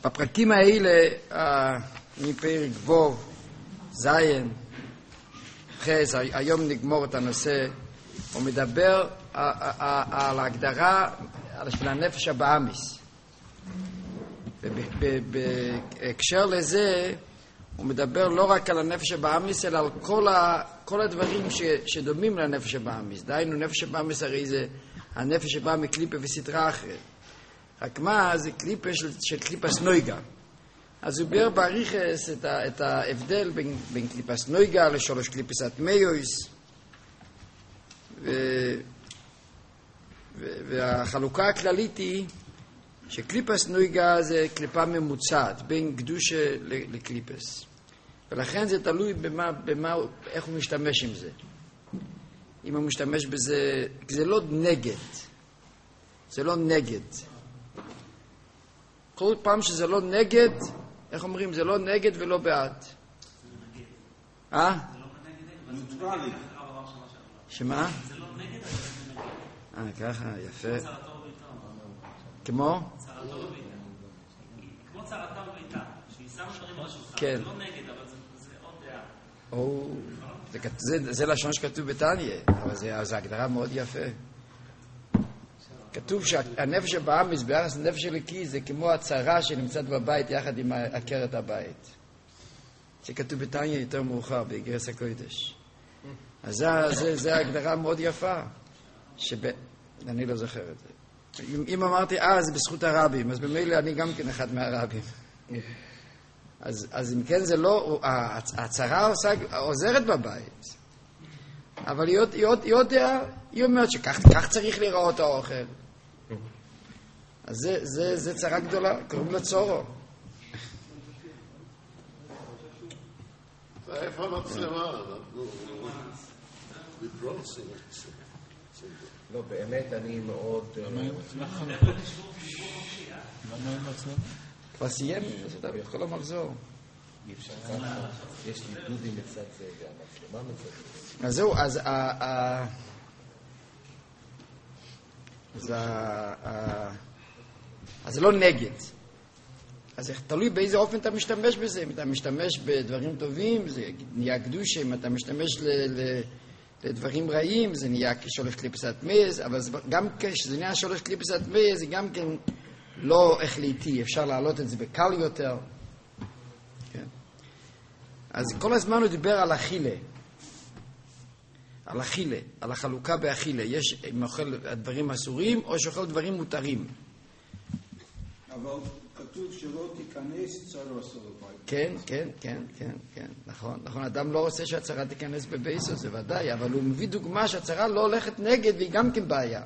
בפרקים האלה, מפרק וו, זיין, חס, היום נגמור את הנושא, הוא מדבר על ההגדרה של הנפש הבאמיס. בהקשר לזה, הוא מדבר לא רק על הנפש הבאמיס, אלא על כל הדברים שדומים לנפש הבאמיס. דהיינו, נפש הבאמיס הרי זה הנפש שבאה מקליפה וסתרה אחרת. רק מה, זה קליפה של קליפס נויגה. אז הוא ביאר בעריכס את ההבדל בין קליפס נויגה לשלוש קליפס אטמיוס, והחלוקה הכללית היא שקליפס נויגה זה קליפה ממוצעת בין קדושה לקליפס, ולכן זה תלוי איך הוא משתמש עם זה. אם הוא משתמש בזה, זה לא נגד, זה לא נגד. כל פעם שזה לא נגד, איך אומרים? זה לא נגד ולא בעד. שמה? זה לא נגד, ככה, יפה. כמו? כמו צרתה וביתה, שהיא שמה דברים על השולחן. כן. זה לא נגד, אבל זה עוד דעה. זה לשון שכתוב בתניא, אבל זו הגדרה מאוד יפה. כתוב שהנפש הבאמיס ביחס לנפש אלוקי זה כמו הצרה שנמצאת בבית יחד עם עקרת הבית. שכתוב בתניא יותר מאוחר באיגרס הקודש. אז זה הגדרה מאוד יפה. אני לא זוכר את זה. אם אמרתי זה בזכות הרבים, אז במילא אני גם כן אחד מהרבים. אז אם כן זה לא, הצרה עוזרת בבית. אבל היא אומרת שכך צריך לראות האוכל. אז זה צרה גדולה, קוראים לה צורו. איפה המצלמה? לא, באמת אני מאוד... למה אין מצלמה? כבר סיים, זה את כל המחזור. אי אפשר ככה, יש לי דודי מצד זה והמצלמה מצד זה. אז זהו, אז זה לא נגד. אז זה תלוי באיזה אופן אתה משתמש בזה. אם אתה משתמש בדברים טובים, זה נהיה קדושה. אם אתה משתמש לדברים רעים, זה נהיה כשולש קליפס אטמיוס. אבל גם כשזה נהיה שולש קליפס אטמיוס, זה גם כן לא החליטי. אפשר להעלות את זה בקל יותר. כן. אז כל הזמן הוא דיבר על אכילה. על אכילה, על החלוקה באכילה. יש אם אוכל דברים אסורים או שאוכל דברים מותרים. אבל כתוב שלא תיכנס צרה אסור בבית. כן. נכון. אדם לא רוצה שהצרה תיכנס בבייסו, זה ודאי, אבל הוא מביא דוגמה שהצרה לא הולכת נגד והיא גם כן בעיה.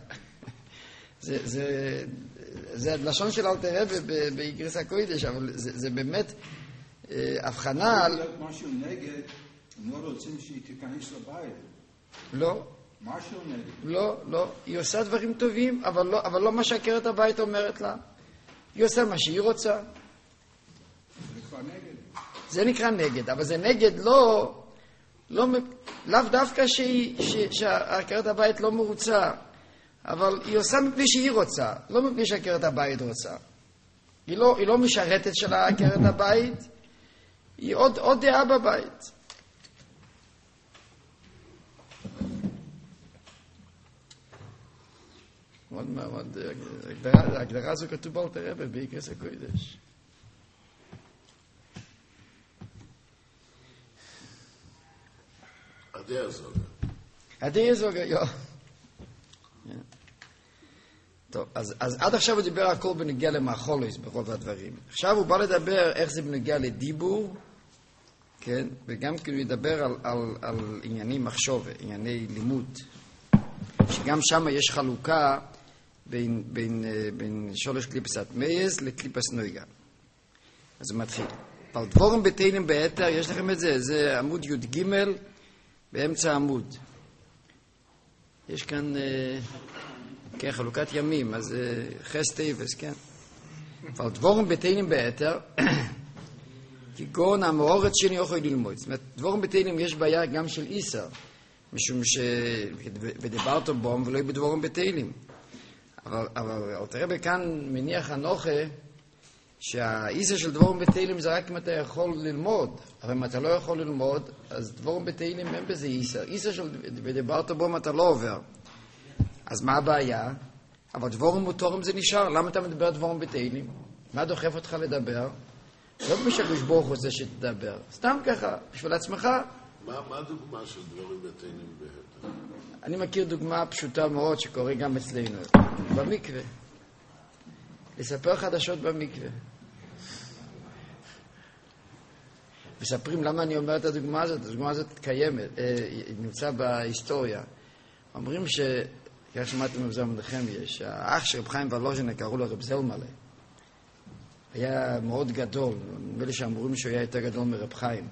זה הלשון של אלתר רבי באיגרס הקודש, אבל זה באמת הבחנה על... משהו נגד, הם לא רוצים שהיא תיכנס לבית. לא. משהו נגד. לא. היא עושה דברים טובים, אבל לא מה שעקרת הבית אומרת לה. היא עושה מה שהיא רוצה. זה כבר נגד. זה נקרא נגד, אבל זה נגד לאו דווקא שעקרת הבית לא מרוצה, אבל היא עושה מפני שהיא רוצה, לא מפני שעקרת הבית רוצה. היא לא משרתת של עקרת הבית, היא עוד דעה בבית. ההגדרה הזו כתוב באלתר רבי באיגרס הקודש. הדעה זוגה, טוב, אז עד עכשיו הוא דיבר הכל בנגיע למאכולוס ברוב הדברים. עכשיו הוא בא לדבר איך זה בנגיע לדיבור, כן? וגם כאילו ידבר על ענייני מחשוב, ענייני לימוד. שגם שם יש חלוקה בין שולש קליפס אטמיוס לקליפס נויגה. אז הוא מתחיל. אבל דבורים בתהילים ביתר, יש לכם את זה? זה עמוד י"ג באמצע העמוד. יש כאן, כן, חלוקת ימים, אז חס טייבס, כן. אבל דבורים בתהילים ביתר, כגון המאורת שני יכול ללמוד. זאת אומרת, דבורים בתהילים יש בעיה גם של איסר. משום ודיברת בום ולא בדבורים בתהילים. אבל אלתר רבי כאן מניח אנוכה שהאיסר של דבורים בתהילים זה רק אם אתה יכול ללמוד, אבל אם אתה לא יכול ללמוד, אז דבורים בתהילים אין בזה איסר. איסר של ודיברת בו אם אתה לא עובר. אז מה הבעיה? אבל דבורים ותורם זה נשאר. למה אתה מדבר דבורים בתהילים? מה דוחף אותך לדבר? לא בשביל ברוך הוא זה שתדבר. סתם ככה, בשביל עצמך. מה הדוגמה של דבורים בתהילים בהתר? אני מכיר דוגמה פשוטה מאוד שקורה גם אצלנו. במקווה. לספר חדשות במקווה. מספרים למה אני אומר את הדוגמה הזאת. הדוגמה הזאת קיימת, נמצא בהיסטוריה. אומרים כך שמעתם רב זלמן נחמיה, שהאח של רב חיים וולוז'ין קראו לו רב זלמלה. היה מאוד גדול, נדמה לי שאמרו שהוא היה יותר גדול מרב חיים.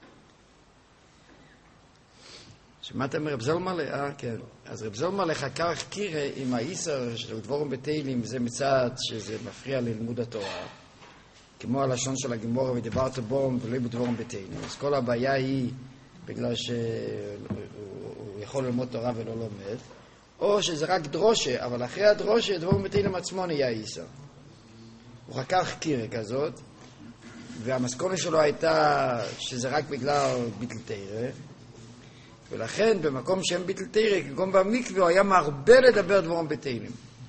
שמעתם מרב זלמלה? כן. אז רב זלמלה חקר חקירה עם האיסר של דבורים בתהילים, זה מצד שזה מפריע ללימוד התורה, כמו הלשון של הגמורה, ודיברת בום ולא בדבורים בתהילים. אז כל הבעיה היא בגלל שהוא יכול ללמוד תורה ולא לומד, או שזה רק דרושה, אבל אחרי הדרושה דבורים בתהילים עצמו נהיה איסר. הוא חקר חקירה כזאת, והמסקנה שלו הייתה שזה רק בגלל ביטל תורה, ולכן במקום שהם ביטל תורה, כגון במקווה, הוא היה מרבה לדבר דבורים בתהילים.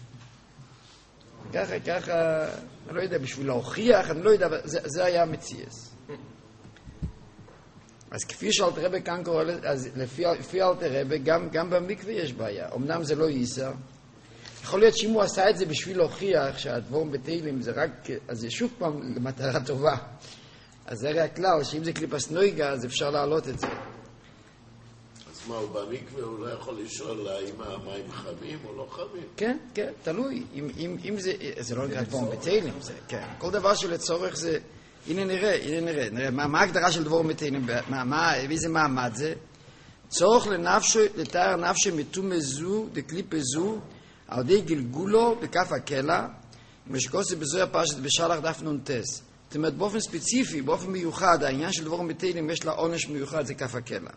ככה, אני לא יודע, בשביל להוכיח, אני לא יודע, זה היה המציאס. אז כפי שאלתר רבי כאן קורא, אז לפי אלתר רבי, גם במקווה יש בעיה. אמנם זה לא איסר. יכול להיות שאם הוא עשה את זה בשביל להוכיח שהדבורים בתהילים זה רק, אז זה שוב פעם למטרה טובה. אז זה רק כלל, שאם זה קליפס נויגה, אז אפשר להעלות את זה. אז מה, הוא במקווה, הוא לא יכול לשאול האם המים חמים או לא חמים? כן, כן, תלוי. אם זה לא נקרא דבורים בתהילים, זה, כן. כל דבר שלצורך זה, הנה נראה. מה ההגדרה של דבורים בתהילים? איזה מעמד זה? צורך לתאר נפשי מתומה זו, דקליפה זו, על ידי גלגולו בכף הקלע, משקוסי בזוהי הפרשת בשלח דף נונטס. זאת אומרת, באופן ספציפי, באופן מיוחד, העניין של דבורים בתהילים יש לה עונש מיוחד, זה כף הקלע.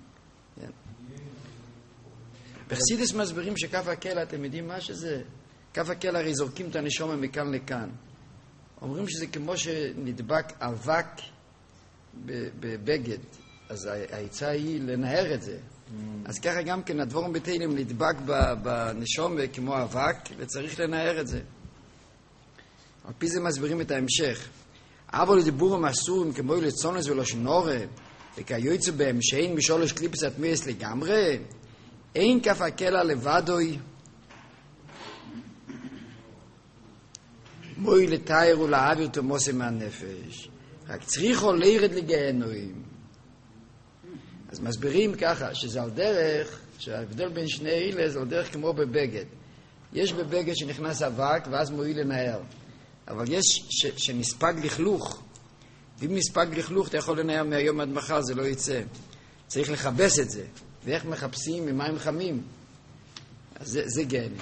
בחסידות מסבירים שכף הקלע, אתם יודעים מה שזה? כף הקלע הרי זורקים את הנשמה מכאן לכאן. אומרים שזה כמו שנדבק אבק בבגד, אז העצה היא לנהר את זה. אז ככה גם כן הדבורים בתהילים נדבק בנשמה כמו אבק, וצריך לנהר את זה. על פי זה מסבירים את ההמשך. אבל לדיבורים אסורים כמו לצונס ולשנורה, וכיוצא בהם שאין משולש קליפס התמייס לגמרי, אין כף הקלע לבדוי, מוי לתאר ולהעביר תמוסי מהנפש. רק צריכו לירד לגהנועים. אז מסבירים ככה, שזה על דרך, שההבדל בין שני אלה זה על דרך כמו בבגד. יש בבגד שנכנס אבק ואז מועיל לנהר. אבל יש שנספג לכלוך. ואם נספג לכלוך אתה יכול לנהר מהיום עד מחר, זה לא יצא. צריך לחבס את זה. ואיך מחפשים ממים חמים? אז זה גן. אני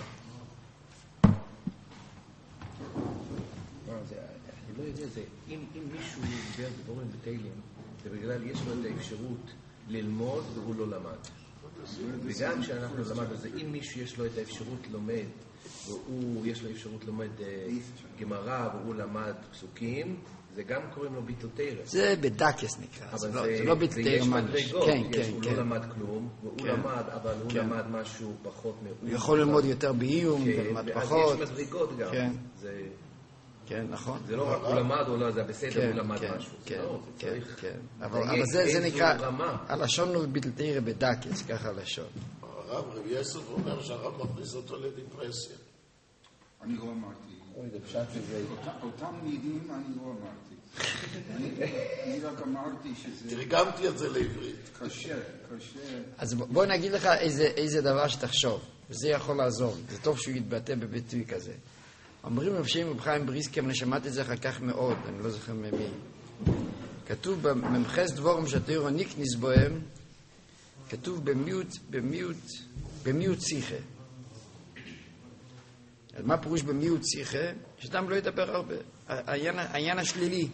לא יודע, אם מישהו מדבר דבורים בתהילים, זה בגלל יש לו את האפשרות ללמוד והוא לא למד. וגם שאנחנו למד את זה, אם מישהו יש לו את האפשרות לומד, ויש לו אפשרות לומד גמרא והוא למד פסוקים, זה גם קוראים לו ביטל תורה. זה בדקס נקרא, זה לא ביטל תורה ממש. כן. הוא לא למד כלום, והוא למד, אבל הוא למד משהו פחות הוא יכול ללמוד יותר באיום, ולמד פחות. אז יש מדרגות גם. כן, נכון. זה לא רק הוא למד או לא, זה בסדר, הוא למד משהו. כן. אבל זה נקרא, הלשון הוא ביטל תורה בדקס, ככה הלשון. הרב יוסף אומר שהרב מכניס אותו לדיפרסיה. אני לא אמרתי. אותם מילים אני לא אמרתי. אני רק אמרתי שזה... תרגמתי את זה לעברית. קשה. אז בוא נגיד לך איזה דבר שתחשוב, וזה יכול לעזור. זה טוב שהוא יתבטא בביטוי כזה. אומרים רב שם רב חיים בריסקי, אני שמעתי את זה אחר כך מאוד, אני לא זוכר ממי. כתוב בממחס דבורם שהתורה ניקניס בהם, כתוב במיעוט שיחה. אז מה פירוש במיעוט שיחה? שאדם לא ידבר הרבה. העניין השלילי.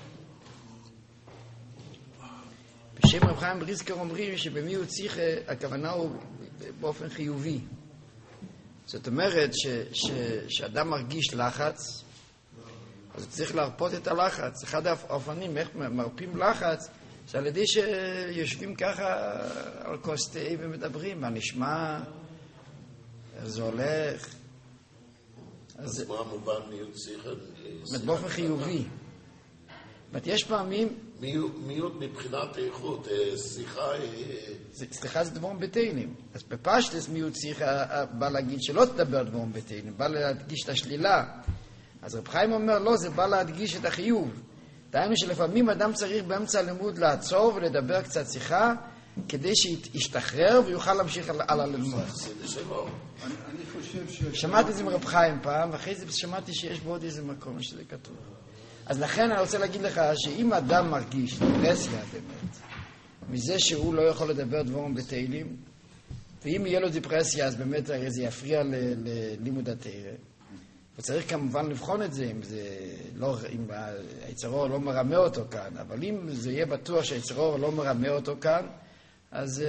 בשם רב חיים בריסקי אומרים שבמיעוט שיחה הכוונה הוא באופן חיובי. זאת אומרת שאדם מרגיש לחץ, אז צריך להרפות את הלחץ. אחד האופנים, איך מרפים לחץ, זה על ידי שיושבים ככה על כוס תה ומדברים, מה נשמע, איך זה הולך. אז מה המובן מיעוט שיחה? באופן חיובי. יש פעמים... מיעוט מבחינת איכות, שיחה... סליחה זה דבורם בתהילים. אז בפשטס מיעוט שיחה בא להגיד שלא תדבר דבורם בתהילים, בא להדגיש את השלילה. אז רב חיים אומר, לא, זה בא להדגיש את החיוב. דהיינו שלפעמים אדם צריך באמצע הלימוד לעצור ולדבר קצת שיחה, כדי שישתחרר ויוכל להמשיך הלאה ללמוד. אני חושב שמעתי את זה מרב חיים פעם, ואחרי זה שמעתי שיש בו עוד איזה מקום שזה כתוב. אז לכן אני רוצה להגיד לך שאם אדם מרגיש דיפרסיה באמת, מזה שהוא לא יכול לדבר דבורם בתהילים, ואם יהיה לו דיפרסיה אז באמת זה יפריע ללימוד התהילה. וצריך כמובן לבחון את זה, אם היצרור לא מרמה אותו כאן, אבל אם זה יהיה בטוח שהיצרור לא מרמה אותו כאן, אז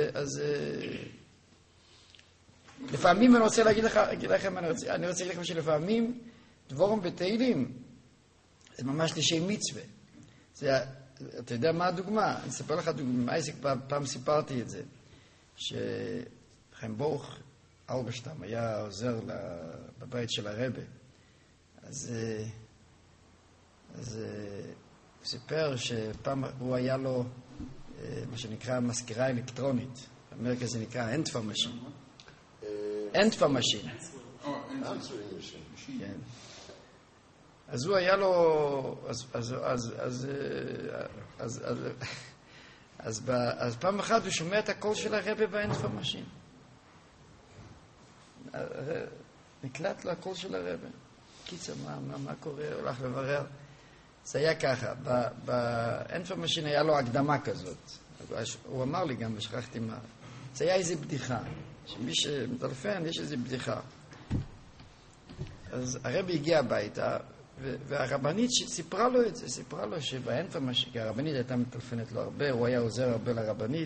לפעמים אני רוצה להגיד לכם, אני רוצה להגיד לכם שלפעמים דבורם בתהילים זה ממש לשם מצווה. אתה יודע מה הדוגמה? אני אספר לך דוגמה, אייזק פעם סיפרתי את זה, שחיים ברוך אלברשטם היה עוזר בבית של הרבי. אז הוא סיפר שפעם הוא היה לו מה שנקרא מזכירה אלקטרונית. באמריקה זה נקרא אנטפר משין. אנטפר משין. כן. אז הוא היה לו... אז פעם אחת הוא שומע את הקול של הרבי באנטפר משין. נקלט לו הקול של הרבי. קיצר, מה קורה? הולך לברר. זה היה ככה, באנטפר משין היה לו הקדמה כזאת. הוא אמר לי גם, ושכחתי מה. זה היה איזו בדיחה. שמי שמטלפן, יש איזו בדיחה. אז הרבי הגיע הביתה, והרבנית סיפרה לו את זה, סיפרה לו שבאנטפר משין, כי הרבנית הייתה מטלפנת לו הרבה, הוא היה עוזר הרבה לרבנית,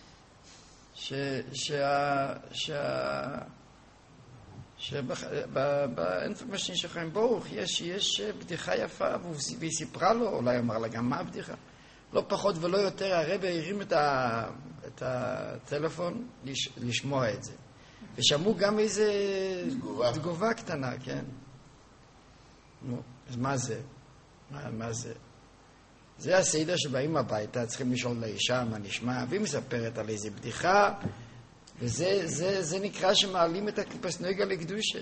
שבאנטפר משין של חיים ברוך יש בדיחה יפה, והיא סיפרה לו, אולי אמר לה גם מה הבדיחה. לא פחות ולא יותר, הרבי הרים את הטלפון לשמוע את זה. ושמעו גם איזה תגובה קטנה, כן. נו, אז מה זה? מה זה? זה הסדר שבאים הביתה, צריכים לשאול לאישה מה נשמע, והיא מספרת על איזה בדיחה, וזה נקרא שמעלים את הקליפס נויגה לקדושה.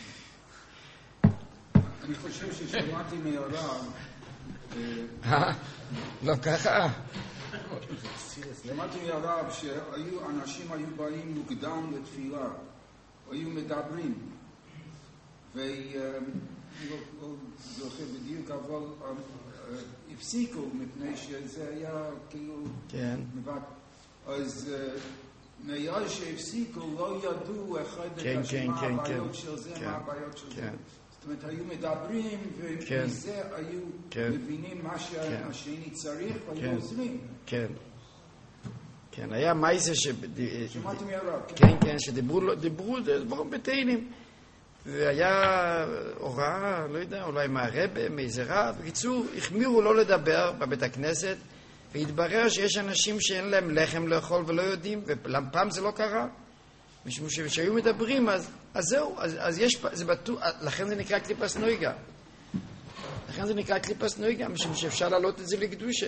אני חושב ששמעתי מהרב... לא ככה? שמעתי מהרב שאנשים היו באים מוקדם לתפילה, היו מדברים, לא זוכר בדיוק, אבל הפסיקו מפני שזה היה כאילו... כן. אז מהיום שהפסיקו לא ידעו אחד את השני מה הבעיות של זה, מה הבעיות של זה. זאת אומרת, היו מדברים ומזה היו מבינים מה שהשני צריך והיו עוזרים. כן. כן, היה מייסה שמעתי מהרב. כן, שדיברו דבורם בתהילים. והיה הוראה, לא יודע, אולי מהרבי, מאיזה רב. בקיצור, החמירו לא לדבר בבית הכנסת, והתברר שיש אנשים שאין להם לחם לאכול ולא יודעים, ולפעם זה לא קרה. משום שהיו מדברים, אז זהו, אז יש, זה בטוח, לכן זה נקרא קליפס נויגה. לכן זה נקרא קליפס נויגה, משום שאפשר להעלות את זה לקדושה.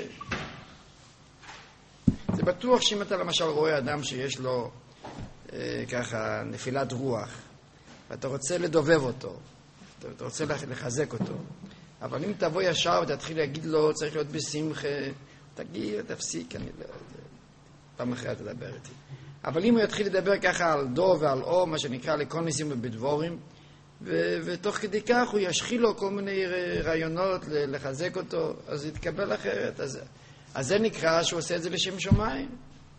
זה בטוח שאם אתה למשל רואה אדם שיש לו ככה נפילת רוח, ואתה רוצה לדובב אותו, אתה רוצה לחזק אותו, אבל אם תבוא ישר ותתחיל להגיד לו, צריך להיות בשמחה, תגיד, תפסיק, אני לא יודע, פעם אחרת תדבר איתי. אבל אם הוא יתחיל לדבר ככה על דו ועל או, מה שנקרא לקוניסים ובדבורים, ותוך כדי כך הוא ישחיל לו כל מיני רעיונות לחזק אותו, אז יתקבל אחרת. אז זה נקרא שהוא עושה את זה לשם שמיים.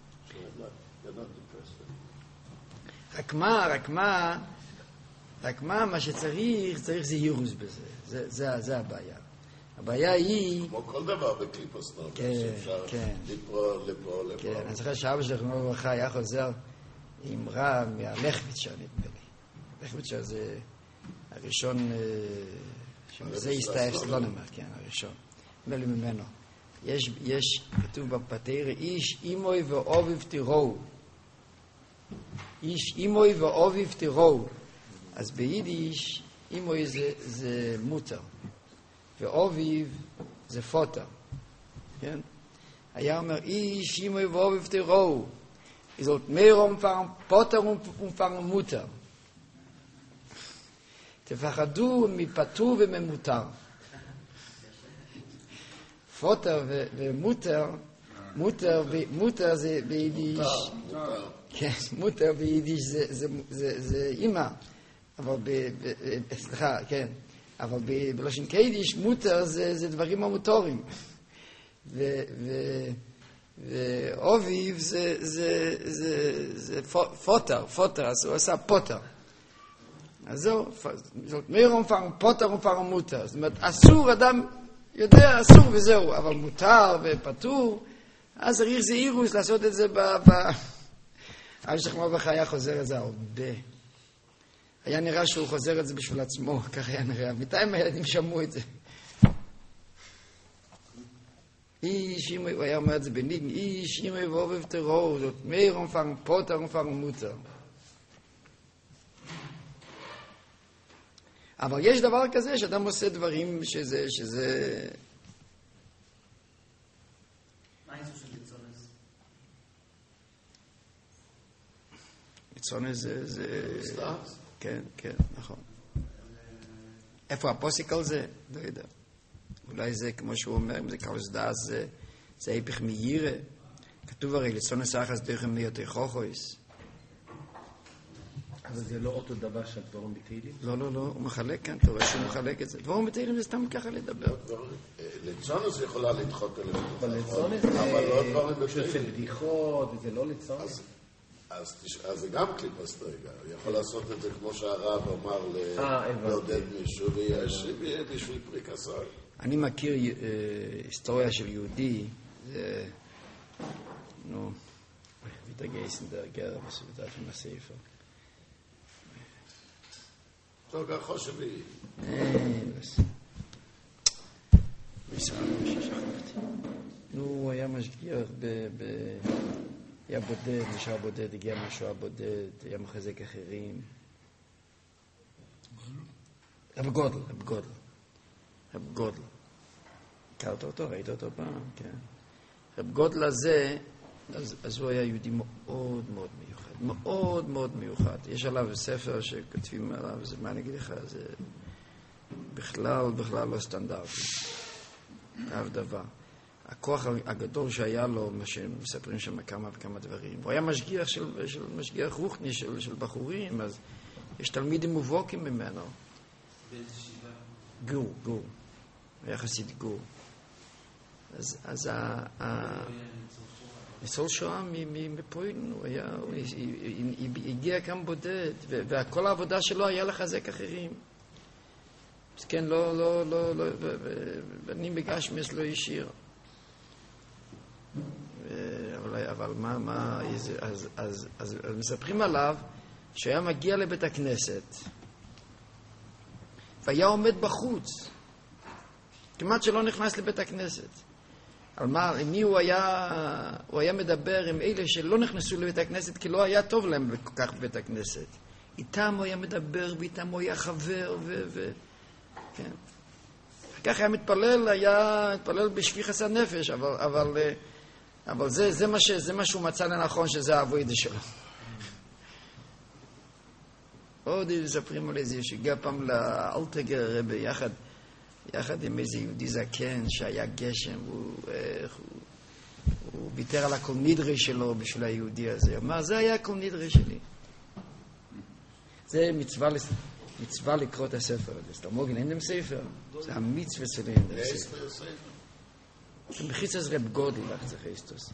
רק מה שצריך זהירות בזה. זה הבעיה. הבעיה היא... כמו כל דבר בקליפוס נוגה, שאפשר לפה. כן, אני זוכר שאבא שלך ברכה היה חוזר עם רב מהלכביצ'ר, נדמה לי. לכביצ'ר זה הראשון שזה הסתעף סלונמר, כן, הראשון. אומר לי ממנו. יש, כתוב בפתירה, איש אימוי ואוביב תיראו. איש אימוי ואוביב תיראו. אז ביידיש, אימוי זה מותר. ואוביב זה פוטר. כן? היה אומר, איש אימוי ואוביב תיראו. זאת mehr umfangen Potter und umfangen Mutter. תפחדו מפטור וממותר. פוטר ומותר, מותר זה ביידיש, כן, מותר ביידיש זה אימא, אבל סליחה, כן, אבל בלשון קיידיש מותר זה דברים המוטורים. ואוביב זה פוטר, אז הוא עשה פוטר. אז זהו, זאת מיר אומפן פוטר אומפן מותר. זאת אומרת, אסור, אדם יודע, אסור וזהו, אבל מותר ופטור, אז צריך זהירוס לעשות את זה אבא שלך היה חוזר את זה הרבה. היה נראה שהוא חוזר את זה בשביל עצמו, כך היה נראה. מתי הילדים שמעו את זה? איש אימוי, הוא היה אומר את זה בניגן, איש אימוי ואוביב טרור, זאת מיר אומפן פוטר אומפן מותר. אבל יש דבר כזה שאדם עושה דברים שזה... מה איזו של ליצונס? ליצונס זה... כן, כן, נכון. איפה הפוסק על זה? לא יודע. אולי זה, כמו שהוא אומר, אם זה קלוס דאס, זה היפך מיירה. כתוב הרי, ליצונס אחס דויכם מיותר חוכויס. אבל זה לא אותו דבר של דבורם בתהילים? לא, הוא מחלק כאן, אתה רואה שהוא מחלק את זה. דבורם בתהילים זה סתם ככה לדבר. ליצונס יכולה לדחות אליהם. אבל ליצונס זה בדיחות, וזה לא ליצונס. אז זה גם קליפס רגע. הוא יכול לעשות את זה כמו שהרב אמר לעודד מישהו, ויש בשביל פריק הסל. אני מכיר היסטוריה של יהודי, זה... נו, wieder geißen der Gerber, was wird auf dem Sefer. sogar חושבי. נו, הוא היה משגיח היה בודד, נשאר בודד, הגיע מהשואה בודד, היה מחזק אחרים. רב גודל. הכרת אותו? ראית אותו פעם? כן. רב גודל הזה, אז הוא היה יהודי מאוד מאוד מיוחד. מאוד מאוד מיוחד. יש עליו ספר שכותבים עליו, זה מה אני אגיד לך, זה בכלל לא סטנדרטי. אף דבר. הכוח הגדול שהיה לו, מה שמספרים שם כמה וכמה דברים. הוא היה משגיח משגיח רוחני של בחורים, אז יש תלמידים מובוקים ממנו. באיזה שיבה? גור. היה חסיד גור. אז ניצול שואה מפוילן, הוא הגיע כאן בודד, וכל העבודה שלו היה לחזק אחרים. אז כן, אני בגשמס לא ישיר. אבל מה, אז מספרים עליו שהיה מגיע לבית הכנסת, והיה עומד בחוץ, כמעט שלא נכנס לבית הכנסת. על מי הוא היה מדבר עם אלה שלא נכנסו לבית הכנסת, כי לא היה טוב להם כל כך בבית הכנסת. איתם הוא היה מדבר, ואיתם הוא היה חבר, כן. אחר כך היה מתפלל בשפיחת הנפש, אבל זה מה שהוא מצא לנכון, שזה העבודה שלו. עוד מספרים על איזה שהגיע פעם לאלטגר רבי יחד עם איזה יהודי זקן שהיה גשם, הוא ויתר על הכל נדרי שלו בשביל היהודי הזה. הוא אמר, זה היה הכל נדרי שלי. זה מצווה לקרוא את הספר הזה. אז אתה מוגן, אין להם ספר. זה המצווה שלהם. זה מחיצת רב גודל, זה חסטוס.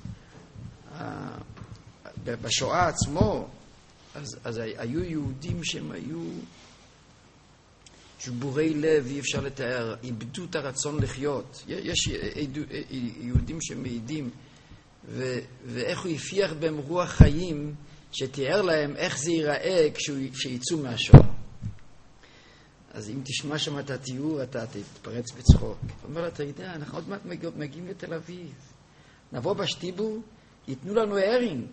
בשואה עצמו, אז היו יהודים שהם היו שבורי לב, אי אפשר לתאר, איבדו את הרצון לחיות. יש יהודים שמעידים, ואיך הוא הפיח בהם רוח חיים, שתיאר להם איך זה ייראה כשיצאו מהשואה. אז אם תשמע שם את התיאור, אתה תתפרץ בצחוק. הוא אומר לה, אתה יודע, אנחנו עוד מעט מגיעים לתל אביב. נבוא בשטיבור, ייתנו לנו הרינג.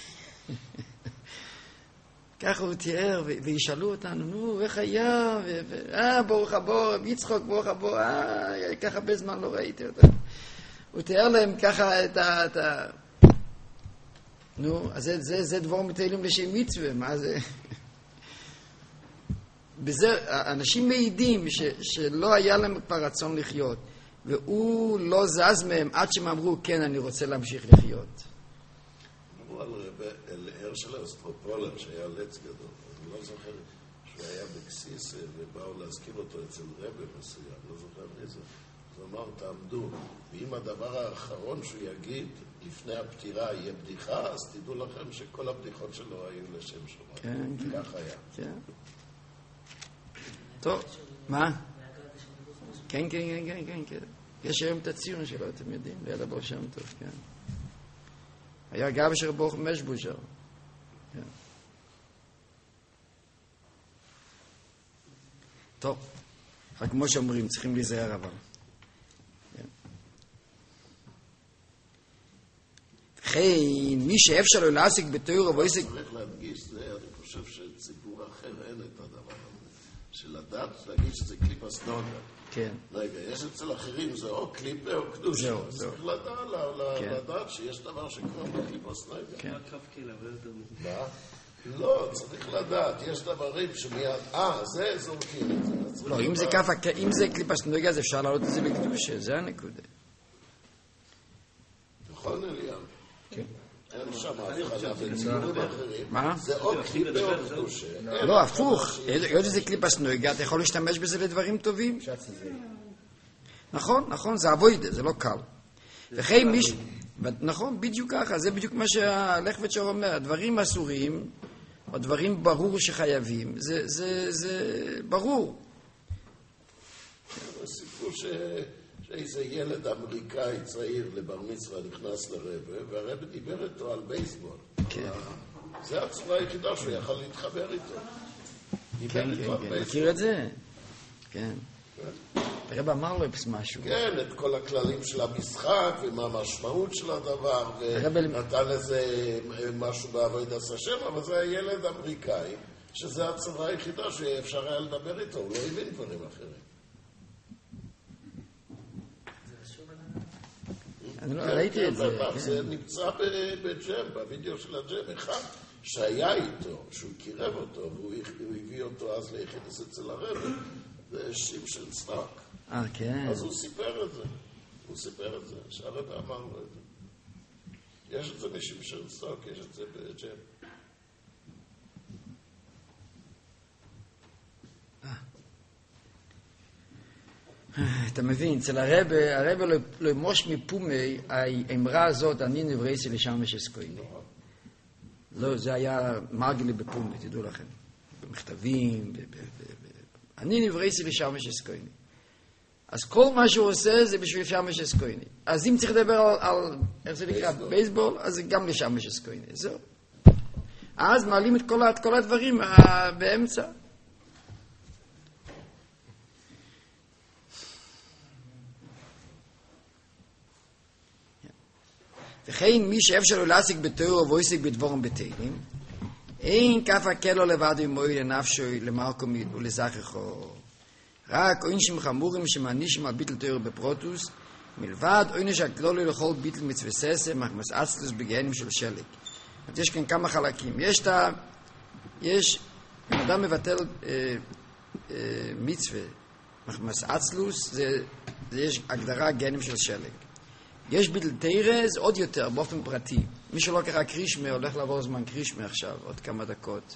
ככה הוא תיאר, וישאלו אותנו, נו, איך היה? ברוך הבא, יצחוק, ברוך הבא, ככה הרבה זמן לא ראיתי אותה. הוא תיאר להם ככה את ה... נו, אז זה דבר מתהילים לשם מצווה, מה זה? בזה, אנשים מעידים שלא היה להם כבר רצון לחיות, והוא לא זז מהם עד שהם אמרו, כן, אני רוצה להמשיך לחיות. אמרו על הרשל האוסטרופולר, שהיה לץ גדול, אני לא זוכר שהוא היה בקסיס, ובאו להזכיר אותו אצל רבי מסוים, לא זוכר איזה. הוא אמר, תעמדו, ואם הדבר האחרון שהוא יגיד לפני הפטירה יהיה בדיחה, אז תדעו לכם שכל הבדיחות שלו היו לשם שמיים. כן, כך היה. כן. טוב, מה? כן, כן, כן, כן, כן. יש היום את הציון שלו, אתם יודעים, ליד הבר שם טוב, כן. היה גב אשר ברוך משבושר. כן. טוב, רק כמו שאומרים, צריכים להיזהר אבל. וכן, מי שאפשר לו להעסיק בתיאור ועסק... צריך להדגיש זה, אני חושב שציבור אחר אין את הדבר הזה. שלדעת להגיד שזה קליפס נוגה. כן. רגע, יש אצל אחרים, זה או קליפה או קדושה. זהו. צריך לדעת שיש דבר שקורא בקליפס נוגה. כן. מה? לא, צריך לדעת, יש דברים שמיד, זה זורקים את זה. לא, אם זה קליפס נוגה, אז אפשר להעלות את זה בקדושה, זה הנקודה. נכון, אליהו? כן. אין שם הבחנה בין ציבורים אחרים. מה? זה או קליפה או קדושה. לא, הפוך. היות שזה קליפס נוגה, אתה יכול להשתמש בזה לדברים טובים. נכון, נכון, זה אבוידה, זה לא קל. וכי מישהו... נכון, בדיוק ככה, זה בדיוק מה שהלך וצ'ור אומר. דברים אסורים, או דברים ברור שחייבים, זה ברור. סיפור שאיזה ילד אמריקאי צעיר לבר מצווה נכנס לרבא, והרבא דיבר איתו על בייסבול. כן. זה הצורה היחידה שהוא יכל להתחבר איתו. כן, כן, מכיר את זה? כן. הרבא אמר לו משהו. כן, את כל הכללים של המשחק, ומה המשמעות של הדבר, ונתן לזה משהו בעבודת השם, אבל זה היה ילד אמריקאי, שזה הצורה היחידה שאפשר היה לדבר איתו, הוא לא הבין דברים אחרים. אני לא ראיתי את זה. זה נמצא בג'ם, בווידאו של הג'ם, אחד שהיה איתו, שהוא קירב אותו, והוא הביא אותו אז ליחידס אצל הרבי, זה שמשון סטאק. כן. אז הוא סיפר את זה, שהרבי אמר לו את זה. יש את זה משמשון סטאק, יש את זה בג'ם. אתה מבין, אצל הרבא לא ימוש מפומי האמרה הזאת, אני נברייסי לשם שסקויני. לא, זה היה מרגלי בפומי, תדעו לכם. במכתבים, אני נברייסי לשם שסקויני. אז כל מה שהוא עושה זה בשביל שם שסקויני. אז אם צריך לדבר על, איך זה נקרא, בייסבול, אז זה גם לשם שסקויני. זהו. אז מעלים את כל הדברים באמצע. וכן מי שאפשר לו להשיג בתיאור ואויסיק בדבורם בתהילים, אין כף הקלו לבד ומועיל לנפשו למרקומית ולזכחו. רק עונשים חמורים שמענישים על ביטל תיאור בפרוטוס, מלבד עונש הכלולי לכל ביטל מצווססה, מחמס אצלוס בגיינים של שלג. אז יש כאן כמה חלקים. יש, אם אדם מבטל מצווה, מחמס אצלוס, יש הגדרה גיינים של שלג. יש ביטל תירה, זה עוד יותר, באופן פרטי. מי שלא קרא קרישמה, הולך לעבור זמן קרישמה עכשיו, עוד כמה דקות.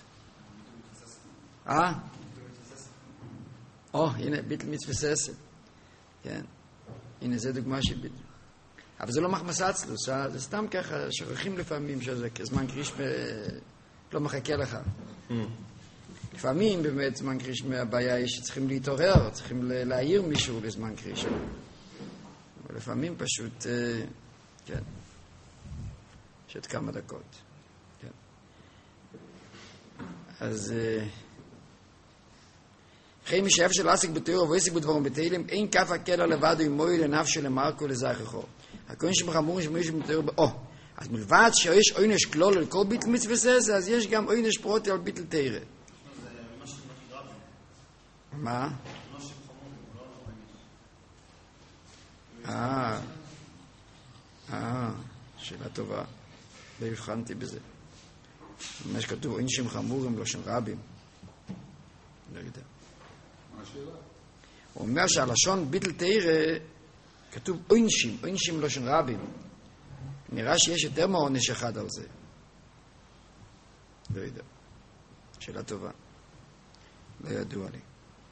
הנה, ביטל מצווססה. כן. הנה, זה דוגמה של ביטל. אבל זה לא מחמס אצלוס, זה סתם ככה, שוכחים לפעמים שזה זמן קרישמה לא מחכה לך. לפעמים באמת זמן קרישמה, הבעיה היא שצריכים להתעורר, צריכים להעיר מישהו לזמן קרישמה. ולפעמים פשוט, כן, יש עוד כמה דקות. כן. אז, חי משאף של עסק בתיאור ועסק בדבורים בתהילים, אין כף הקלע לבד עם מוי לנפשו למרקו לזכחו. הכהן שבחמור שמויש בתיאור אז מלבד שיש עונש כלול על כל ביטל מצווה ססה, אז יש גם עונש פרוטי על ביטל תירה. מה? שאלה טובה. לא הבחנתי בזה. מה שכתוב עונשים חמורים לא של רבים. לא יודע. מה השאלה? הוא אומר שהלשון ביטל תירה כתוב עונשים לא של רבים. נראה שיש יותר מעונש אחד על זה. לא יודע. שאלה טובה. לא ידוע לי.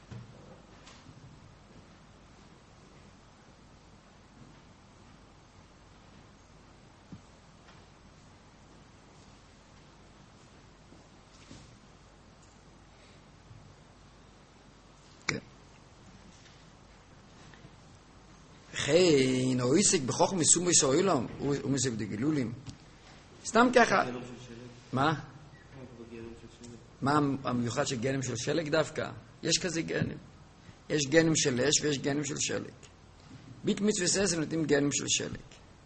חיין או עסק בחוכמה סומוס העולם הוא מסב דגלולים סתם ככה מה? מה המיוחד של גנים של שלג דווקא? יש כזה גנים יש גנים של אש ויש גנים של שלג ביט מצווה ססם נותנים גנים של שלג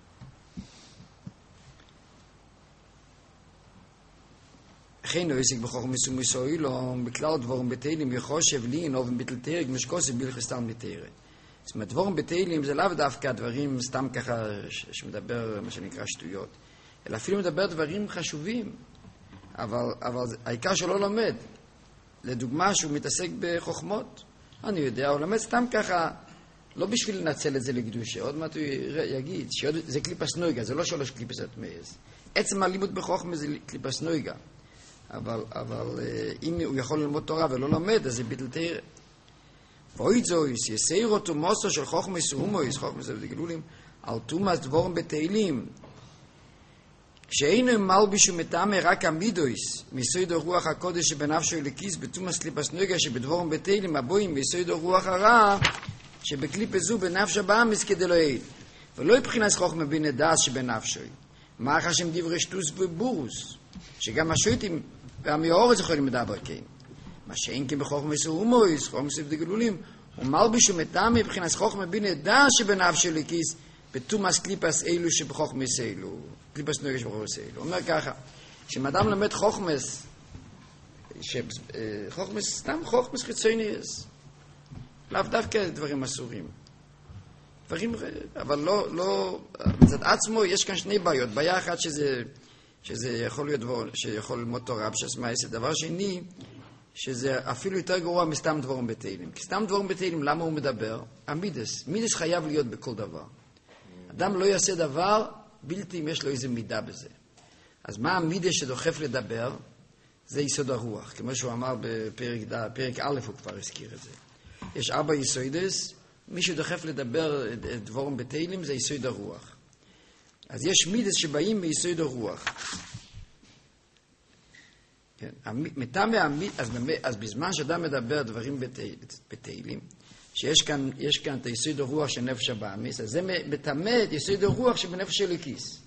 חיין או עסק בחוכמה סומוס העולם בכלל דבורים בתהילים יחושב לין אובן ביטל תירג משקוסי בלך סתם לתירג זאת אומרת, דבורים בתהילים זה לאו דווקא דברים סתם ככה שמדבר מה שנקרא שטויות, אלא אפילו מדבר דברים חשובים, אבל העיקר שלא לומד. לדוגמה שהוא מתעסק בחוכמות, אני יודע, הוא למד סתם ככה, לא בשביל לנצל את זה לקדושה, עוד מעט הוא יגיד, זה קליפס נויגה, זה לא שלוש קליפס התמייס. עצם הלימוד בחוכמה זה קליפס נויגה, אבל אם הוא יכול ללמוד תורה ולא לומד, אז זה ביטל תירה. ואוי זויס, יסייר אותו מוסו של חוכמס ומויס, חוכמס וגלולים, על תומאס דבורים בתהילים. כשאינו מלבישו מטעמי רק המידויס, מיסוד הרוח הקודש שבנפשו אלקיס, בתומאס קליפס נויגה שבדבורים בתהילים הבואים, מיסוד הרוח הרע, שבקליפס זו בנפש הבאמיס כדלוהיל. ולא יבחינס חוכמה בין הדס שבנפשו. מה חשם דברי שטוס ובורוס, שגם השויטים והמיאורץ יכולים לדבר כן. מה שאין כי בחוכמס ומויס, חוכמס וגלולים, הוא מלבישו מטעמי מבחינת חוכמה בין עדה שבנפש אלקיס, בתומאס קליפס אילו שבחוכמס אילו, קליפס נויגה שבחוכמס אילו. הוא אומר ככה, כשאדם למד חוכמס, סתם חוכמס חיצוניוס, לאו דווקא דברים אסורים. דברים, אבל לא, מצד עצמו יש כאן שני בעיות. בעיה אחת שזה יכול להיות דבר, שיכול ללמוד תורה בש"ס מעשה. דבר שני, שזה אפילו יותר גרוע מסתם דבורים בתהילים. כי סתם דבורים בתהילים, למה הוא מדבר? המידס. מידס חייב להיות בכל דבר. אדם לא יעשה דבר בלתי אם יש לו איזה מידה בזה. אז מה המידס שדוחף לדבר? זה יסוד הרוח. כמו שהוא אמר בפרק א', הוא כבר הזכיר את זה. יש 4 יסודס, מי שדוחף לדבר דבורים בתהילים זה יסוד הרוח. אז יש מידס שבאים מיסוד הרוח. כן, אז בזמן שאדם מדבר דברים בתהילים, שיש כאן את יסוד הרוח של נפש הבאמיס, אז זה מטמא את יסוד הרוח שבנפש אלוקיס.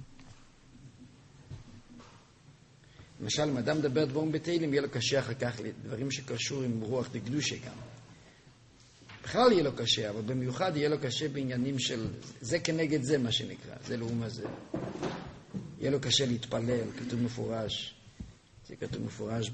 למשל, אם אדם מדבר דברים בתהילים, יהיה לו קשה אחר כך לדברים שקשור עם רוח דקדושה גם. בכלל יהיה לו קשה, אבל במיוחד יהיה לו קשה בעניינים של זה כנגד זה, מה שנקרא, זה לעומת זה. יהיה לו קשה להתפלל, כתוב מפורש. זה כתוב מפורש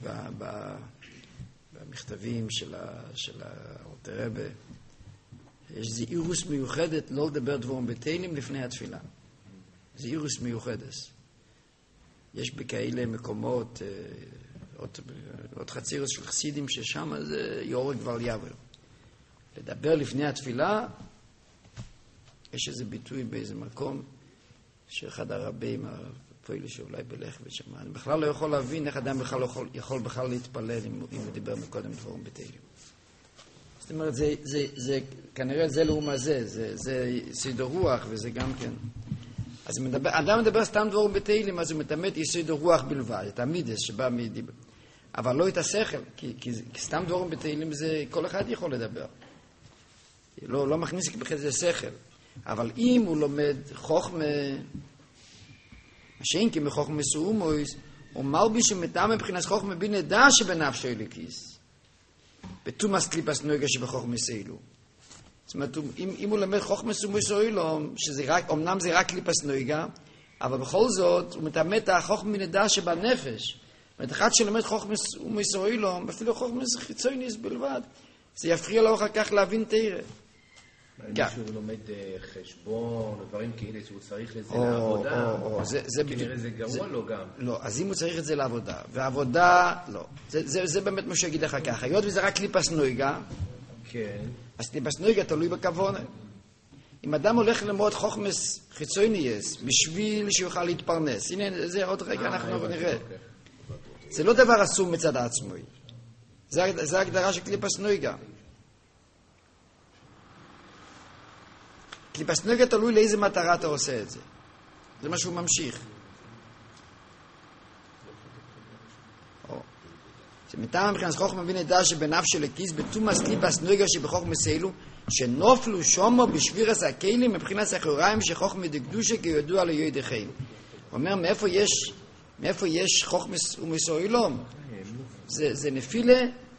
במכתבים של האלטר רבי. יש זהירות מיוחדת לא לדבר דברים בתהילים לפני התפילה. זהירות מיוחדת. יש בכאלה מקומות, עוד חצירות של חסידים ששם זה יורק כבר יעבר. לדבר לפני התפילה, יש איזה ביטוי באיזה מקום, שאחד הרבים, הפועל שאולי בלך ושמע, אני בכלל לא יכול להבין איך אדם בכלל יכול בכלל להתפלל אם הוא דיבר מקודם דברים בתהילים. זאת אומרת, כנראה זה לעומת זה סדר רוח וזה גם כן. אז אדם מדבר סתם דברים בתהילים, אז הוא מתאמת יסוד הרוח בלבד, את המידס שבא מדיבר. אבל לא את השכל, כי סתם דברים בתהילים זה כל אחד יכול לדבר. לא מכניס בכזה שכל. אבל אם הוא לומד חוכמה, שאין כי מחוכמה סומויס, הוא מלביש ומטעם מבחינת חוכמה בין עדה שבנפשו אלוקיס. בתומאס קליפס נויגה שבחוכמס אילו. זאת אומרת, אם הוא למד חוכמס ומסוילום, אמנם זה רק קליפס נויגה, אבל בכל זאת הוא מתאמת את החוכמה מנדע שבנפש. זאת אומרת, אחד שלמד חוכמס ומסוילום, אפילו חוכמס חיצוניס בלבד, זה יפריע לו אחר כך להבין תירה. מישהו לומד חשבון, דברים כאלה שהוא צריך לזה לעבודה, כנראה זה גרוע לו גם. לא, אז אם הוא צריך את זה לעבודה, והעבודה, לא. זה באמת מה שיגיד אחר כך. היות וזה רק קליפס נויגה, אז קליפס נויגה תלוי בכוונה. אם אדם הולך ללמוד חוכמס חיצוניס, בשביל שיוכל להתפרנס, הנה, זה עוד רגע אנחנו נראה. זה לא דבר אסור מצד העצמוי. זה ההגדרה של קליפס נויגה. קליפס נויגה תלוי לאיזה מטרה אתה עושה את זה. זה מה שהוא ממשיך. שמטעם מבחינת חוכמה מבין ידע שבנפש של הכיס בתומאס קליפס נויגה שבחוכמס אלו שנופלו שומו בשבירס הכלים מבחינת אחוריים שחוכמה דקדושה כידוע ליודעכם. הוא אומר מאיפה יש חוכמס ומסוילום? זה נפילה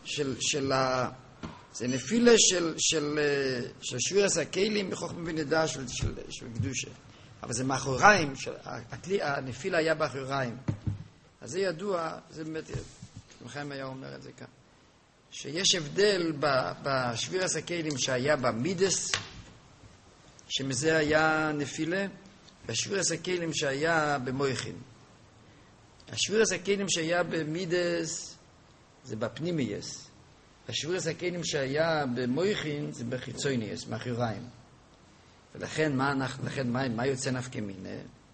זה נפילה של שבירס הכלים בחוכמה מבין ידע של קדושה. אבל זה מאחוריים, הנפילה היה באחוריים. אז זה ידוע, זה באמת חיים היה אומר את זה כאן, שיש הבדל בשבירס הכלים שהיה במידס, שמזה היה נפילה, בשבירס הכלים שהיה במויכין. השבירס הכלים שהיה במידס זה בפנימייס, השבירס הכלים שהיה במויכין זה בחיצוניאס, מאחוריים. ולכן מה יוצא נפקא מינה?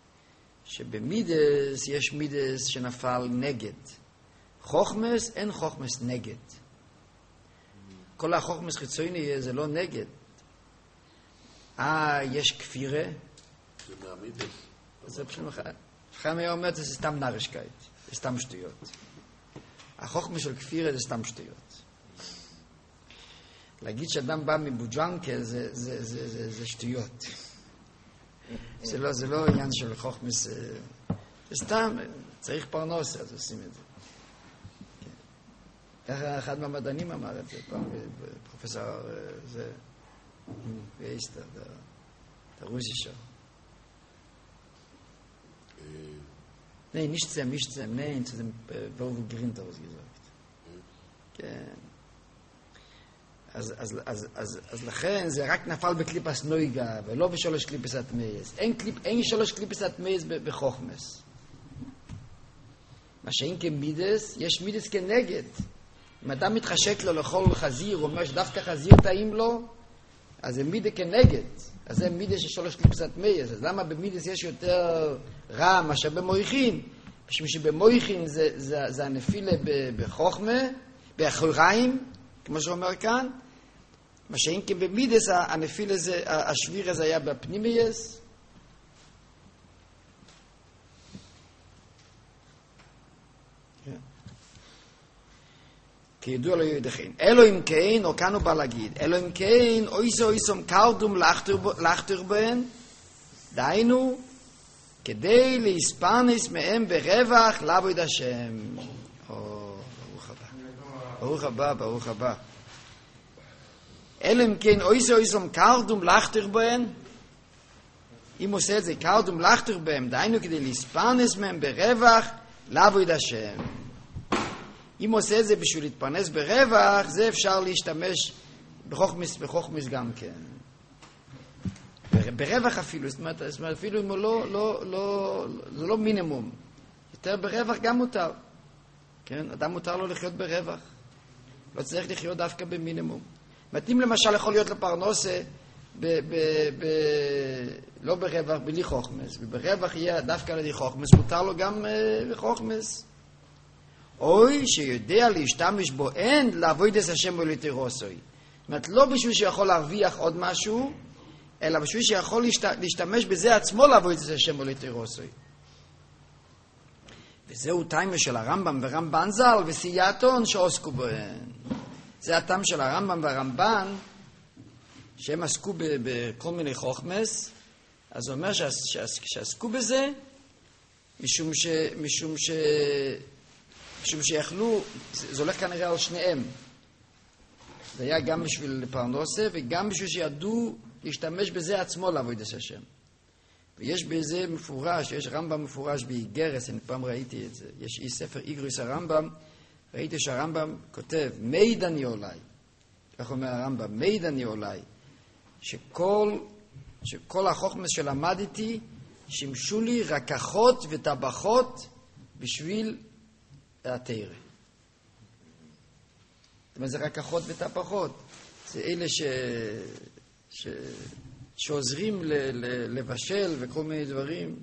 שבמידס יש מידס שנפל נגד. חוכמס, אין חוכמס נגד. כל החוכמס חיצוני זה לא נגד. יש כפירה. זה מעמידס. זה פשוט חיים היה אומר, זה סתם נרשקייט, זה סתם שטויות. החוכמס של כפירה זה סתם שטויות. להגיד שאדם בא מבוג'נקה זה שטויות. זה לא עניין של חוכמס, זה סתם, צריך פרנוס, אז עושים את זה. ככה אחד מהמדענים אמר את זה פעם, פרופסור זה, ואיסטר, הרוסischer. Nee, nicht zum, nein, zu dem Volvo Grinter ausgesagt. כן. אז לכן זה רק נפל בקליפס נויגה, ולא בשלוש קליפס התמייס. אין שלוש קליפס התמייס בחוכמס. מה שאין כמידס, יש מידס כנגד. אם אדם מתחשק לו לאכול חזיר, הוא אומר שדווקא חזיר טעים לו, אז זה מידה כנגד. אז זה מידה של שלוש קליפס התמייס. אז למה במידס יש יותר רע מאשר במויכין? משום שבמויכין זה הנפילה בחוכמה, באחוריים, כמו שאומר כאן, מה שאין כן במידס, הנפילה זה, השביר הזה היה בפנימייס. כידוע לא יודעכם. אלו אם כן, או כאן הוא בא להגיד, אלו אם כן, אויסום קרדום לאחתר בהן, דהיינו, כדי להספרנס מהם ברווח לעבוד השם. ברוך הבא. ברוך הבא, ברוך הבא. אלו אם כן, אויסום קרדום לאחתר בהן, אם עושה את זה, קרדום לאחתר בהן, דהיינו, כדי להספרנס מהם ברווח לעבוד השם. אם עושה את זה בשביל להתפרנס ברווח, זה אפשר להשתמש בחוכמס גם כן. ברווח אפילו, זאת אומרת אפילו אם הוא זה לא מינימום. יותר ברווח גם מותר. כן? אדם מותר לו לחיות ברווח. לא צריך לחיות דווקא במינימום. מתאים למשל יכול להיות לפרנסה לא ברווח, בלי חוכמס. וברווח יהיה דווקא לדי חוכמס, מותר לו גם בחוכמס. אוי שיודע להשתמש בו אין לעבוד את השם ולתירוסוי. זאת אומרת, לא בשביל שיכול להרוויח עוד משהו, אלא בשביל שיכול להשתמש בזה עצמו לעבוד את השם ולתירוסוי. וזהו טיימה של הרמב"ם ורמב"ן ז"ל וסייעתון שעוסקו בהן. זה הטעם של הרמב"ם והרמב"ן, שהם עסקו בכל מיני חוכמס, אז הוא אומר שעסקו בזה, משום שיכלו, זה הולך כנראה על שניהם. זה היה גם בשביל פרנסה וגם בשביל שידעו להשתמש בזה עצמו לעבודת השם. ויש בזה מפורש, יש רמב"ם מפורש באיגרס, אני פעם ראיתי את זה, יש ספר איגרס הרמב"ם, ראיתי שהרמב"ם כותב, מיד אני אולי, כך אומר הרמב"ם, מיד אני אולי, שכל החוכמה שלמדתי שימשו לי רקחות וטבחות בשביל התורה. זאת אומרת, זה רקחות וטבחות. זה אלה שעוזרים לבשל וכל מיני דברים.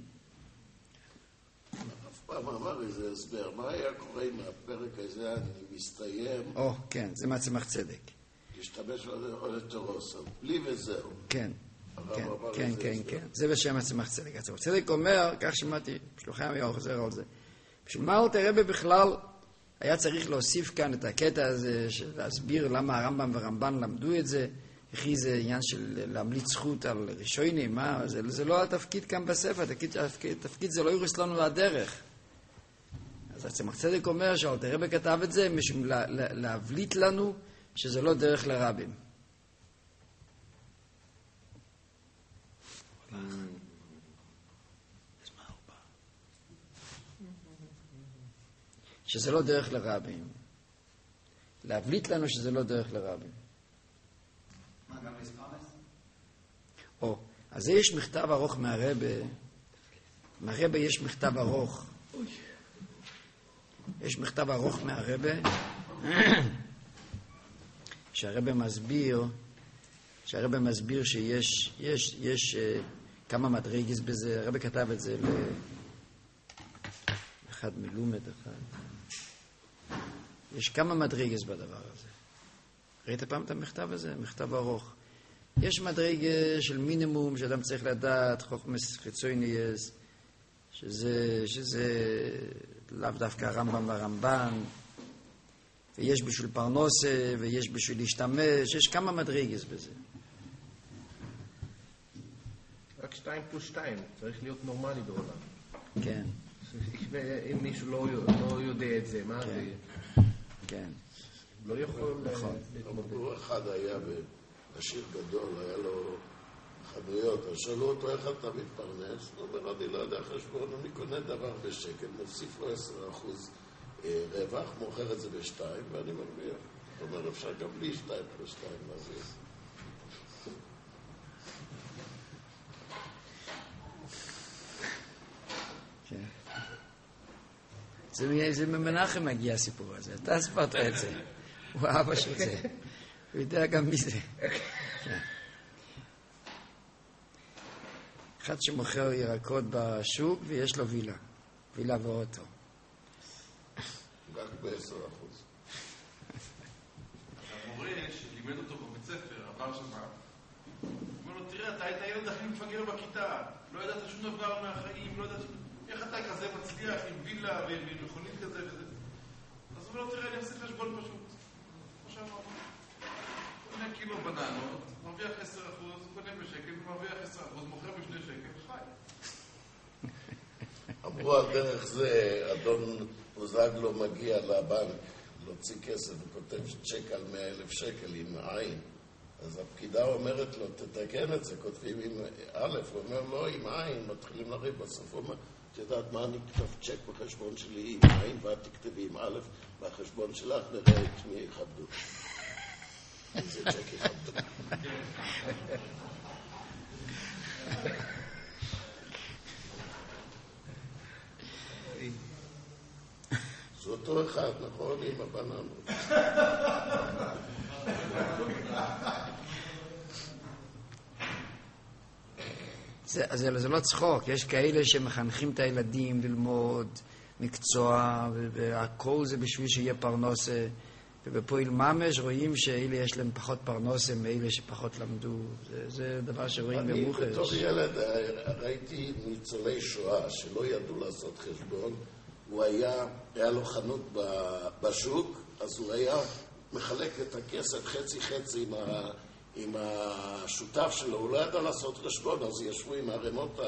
אף פעם אמר איזה הסבר, מה היה קורה אם הפרק הזה אני מסתיים? כן, זה מהצמח צדק. להשתמש עוד לתורוס, בלי וזהו. כן. כן, כן, כן. זה בשם הצמח צדק. הצמח צדק אומר, כך שמעתי, שלוחי המאור חוזר על זה. בשביל מה אלתר רבי בכלל היה צריך להוסיף כאן את הקטע הזה, להסביר למה הרמב"ם והרמב"ן למדו את זה, וכי זה עניין של להמליץ זכות על ראשונים, מה? זה לא התפקיד כאן בספר, התפקיד זה לא ירוס לנו לדרך. אז הצמח צדק אומר שאלתר רבי כתב את זה, משום להבליט לנו שזה לא דרך לרבים. שזה לא דרך לרבים. להבליט לנו שזה לא דרך לרבים. מה, גם להספרנס? אז יש מכתב ארוך מהרבה יש מכתב ארוך. יש מכתב ארוך מהרבה, שהרבה מסביר שיש כמה מדרגות בזה. הרבה כתב את זה לאחד מלומד אחד. יש כמה מדרגות בדבר הזה. ראית פעם את המכתב הזה? מכתב ארוך. יש מדרגה של מינימום שאדם צריך לדעת, חוכמס חיצוניוס, שזה לאו דווקא הרמב"ם והרמב"ן, ויש בשביל פרנסה, ויש בשביל להשתמש, יש כמה מדרגות בזה. רק 2 + 2, צריך להיות נורמלי בעולם. כן. אם מישהו לא יודע את זה, מה זה? כן. לא יכול להתמודד. הוא אחד היה בעשיר גדול, היה לו חנויות, אז שאלו אותו איך אתה מתפרנס, הוא אומר, אני לא יודע חשבון, אני קונה דבר בשקל, מוסיף לו 10% רווח, מוכר את זה ב2 ואני מרוויח. הוא אומר, אפשר גם בלי 2 + 2, מה זה? זה ממנחם מגיע הסיפור הזה. אתה ספרת את זה. הוא אבא של זה. הוא יודע גם מי זה. אחד שמוכר ירקות בשוק ויש לו וילה ואוטו. רק ב10%. המורה שלימד אותו בבית ספר, עבר שמה, אומר לו, תראה, אתה היית ילד הכי מפגר בכיתה, לא ידעת שום דבר מהחיים, לא ידעת איך אתה כזה מצליח עם וילה ומכונית כזה וזה. אז הוא אומר לו, תראה, אני עושה חשבון פשוט. כמו שאמרנו, קונה קילו בננות, מרוויח 10%, קונה בשקל, מרוויח 10%, מוכר ב2 שקל, חי. אמרו על דרך זה, אדון בוזגלו מגיע לבנק להוציא כסף וכותב צ'ק על 100,000 שקל עם עין. אז הפקידה אומרת לו, תתקן את זה, כותבים עם א', הוא אומר, לא, עם עין, מתחילים לריב, בסוף הוא אומר, את יודעת מה, אני כתב צ'ק בחשבון שלי עם עין, ואת תכתבי עם א', והחשבון שלך נראה את מי יכבדו. איזה צ'ק יכבדו. זה אותו אחד, נכון, עם הבננות. זה לא צחוק, יש כאלה שמחנכים את הילדים ללמוד מקצוע, והכל זה בשביל שיהיה פרנסה, ובפועל ממש רואים שאלה יש להם פחות פרנסה מאלה שפחות למדו, זה דבר שרואים במוחש. אני בתור ילד ראיתי ניצולי שואה שלא ידעו לעשות חשבון, הוא היה לו חנות בשוק, אז הוא היה מחלק את הכסף חצי עם השותף שלו, הוא לא ידע לעשות חשבון, אז ישבו עם הרמות,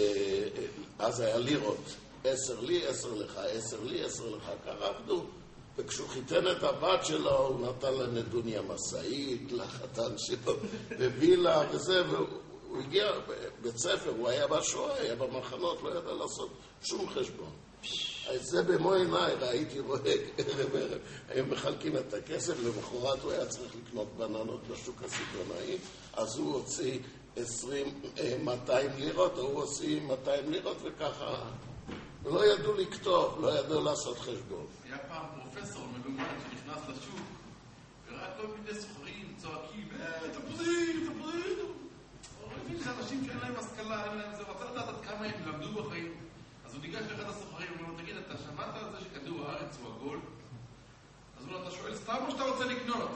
אז היה לירות, 10 לי, 10 לך, 10 לי, 10 לך, ככה עבדו. וכשהוא חיתן את הבת שלו, הוא נתן לנדוניה מסעית, לחתן שלו, בווילה וזה, והוא הגיע בבית ספר, הוא היה בשואה, היה במחנות, לא ידע לעשות שום חשבון. אז זה במו עיניי, ראיתי רואה ערב ערב, הם מחלקים את הכסף, למחרת הוא היה צריך לקנות בננות בשוק הסיטונאי, אז הוא הוציא 200 לירות, הוא הוציא 200 לירות וככה, לא ידעו לכתוב, לא ידעו לעשות חשבון. היה פעם פרופסור מלומד שנכנס לשוק, וראה כל מיני סוחרים צועקים, תפוזים, תפוזים. הוא מבין שאנשים שאין להם השכלה, אין להם זה, רצה לדעת עד כמה הם למדו בחיים. אז הוא ניגש לאחד הסוחרים, הוא אומר לו, תגיד, אתה שמעת על זה שכדור הארץ הוא עגול? אז הוא אומר, אתה שואל סתם או שאתה רוצה לקנות?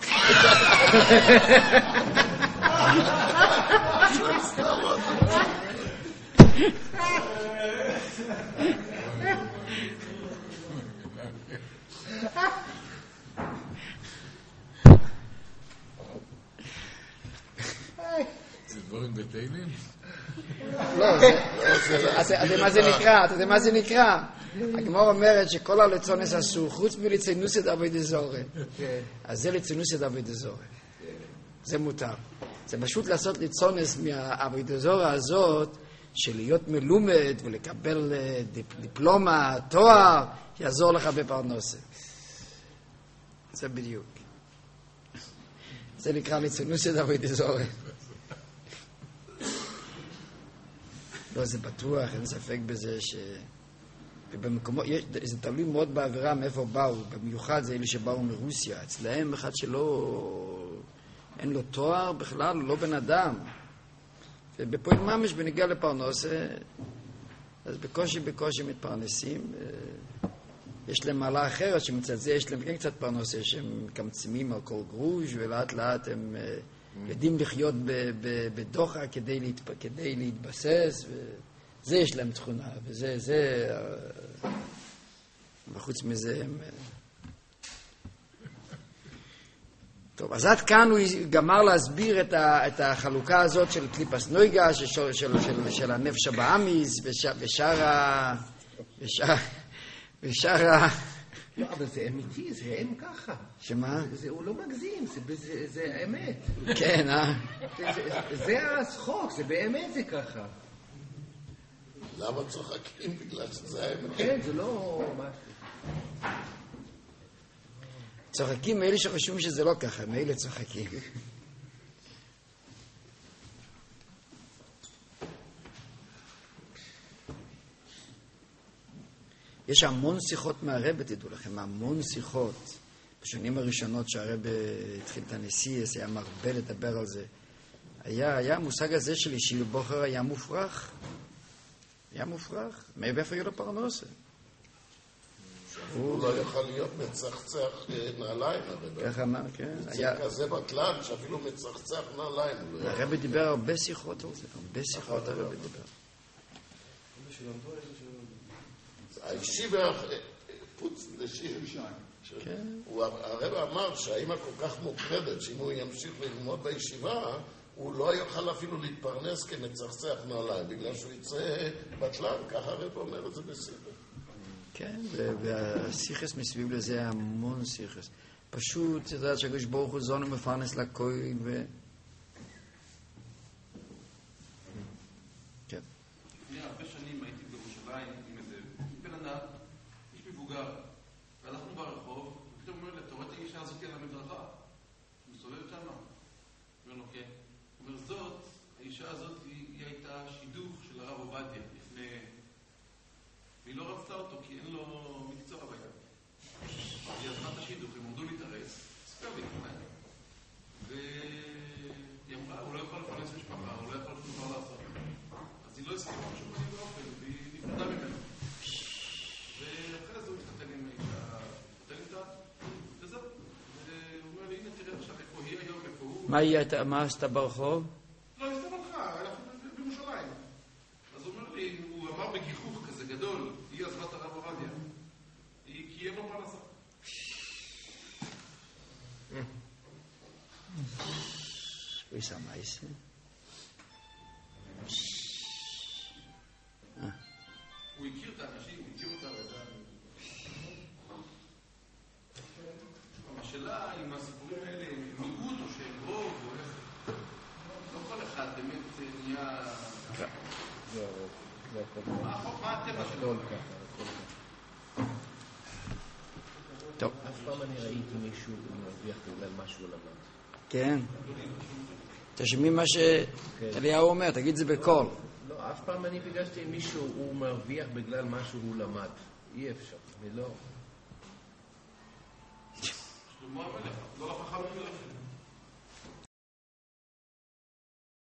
שואל סתם או זה דברים בתהילים? לא, זה מה זה נקרא? הגמרא אומרת שכל הלצונס אסור, חוץ מלצינוסת עבודת זרה. אז זה לצינוסת עבודת זרה. זה מותר. זה פשוט לעשות לצונס מהעבודת זרה הזאת, של להיות מלומד ולקבל דיפלומה, תואר, יעזור לך בפרנסה. זה בדיוק. זה נקרא לצינוסת עבודת זרה. לא, זה בטוח, אין ספק בזה ובמקומות, זה תלוי מאוד בעבירה מאיפה באו, במיוחד זה אלה שבאו מרוסיה, אצלהם אחד אין לו תואר בכלל, הוא לא בן אדם. ובפועל ממש בנגיע לפרנסה, אז בקושי מתפרנסים. יש להם מעלה אחרת שמצד זה יש להם קצת פרנסה, שהם מקמצמים על כל גרוש, ולאט לאט הם יודעים לחיות בדוחה כדי להתבסס, וזה יש להם תכונה, וחוץ מזה הם... טוב, אז עד כאן הוא גמר להסביר את החלוקה הזאת של קליפס נויגה, של הנפש הבאמיס, ושאר לא, אבל זה אמיתי, זה הם ככה. שמה? הוא לא מגזים, זה אמת. כן, זה הצחוק, זה באמת זה ככה. למה צוחקים? בגלל שזה האמת. כן, זה לא משהו. צוחקים מאלה שחושבים שזה לא ככה, מאלה צוחקים. יש המון שיחות מהרבא, תדעו לכם, המון שיחות. בשנים הראשונות שהרבא התחיל את הנסיעה, היה מרבה לדבר על זה. היה המושג הזה של אישי בוחר היה מופרך. היה מופרך. מאיפה היה לו פרנסה? הוא לא יכול להיות מצחצח נעליים, הרבא. ככה אמר, כן. זה כזה בטלן שאפילו מצחצח נעליים. הרבא דיבר הרבה שיחות על זה, הרבה שיחות הרבא דיבר. הישיבה פוץ לשיבה. הרבא אמר שהאמא כל כך מוקרדת, שאם הוא ימשיך ללמוד בישיבה, הוא לא יוכל אפילו להתפרנס כמצחצח נעליים, בגלל שהוא יצא בטלן, ככה הרבא אומר את זה בסיבה. כן, והשיחס מסביב לזה המון שיחס. פשוט, אתה יודע שהקדוש ברוך הוא זון ומפרנס לכהן ו... כן. לפני הרבה שנים הייתי בירושלים עם איזה בן אדם, איש מבוגר, והלכנו ברחוב, ופתאום אומר לי, אתה רואה את האישה הזאת על המדרכה? הוא מסובב שם? אומר לו, כן. הוא אומר, זאת, האישה הזאת היא הייתה שידוך של הרב עובדיה לפני... והיא לא רצתה אותו כי אין לו מקצוע ביד. היא עזבה את השידוך, הם עמדו להתארס, ספר לי כמובן. והיא אמרה, הוא לא יכול לפרנס משפחה, הוא לא יכול דבר לעשות. אז היא לא הסכימה משהו בני באופן, והיא נפרדה ממנו. ואחרי זה הוא התחתן עם האישה, התחתן איתה, וזהו. והוא אומר לי, הנה תראה עכשיו איפה היא היום, איפה הוא. מה עשתה ברחוב? לא, היא סתם הלכה, אנחנו בירושלים. אז הוא אומר לי, הוא אמר בגיחוך כזה גדול, היא עזבה את הרב עובדיה. כי אין לו פרנסה. הוא שמה איזה? הוא הכיר את האנשים, הוא הכיר אותם. טוב. אף פעם אני ראיתי מישהו מרוויח בגלל משהו למד. כן. תשמעי מה שאליהו אומר, תגיד זה בקול. לא, אף פעם אני פגשתי מישהו הוא מרוויח בגלל משהו הוא למד. אי אפשר, אני לא... שלמה המלך, לא לחכם מלך.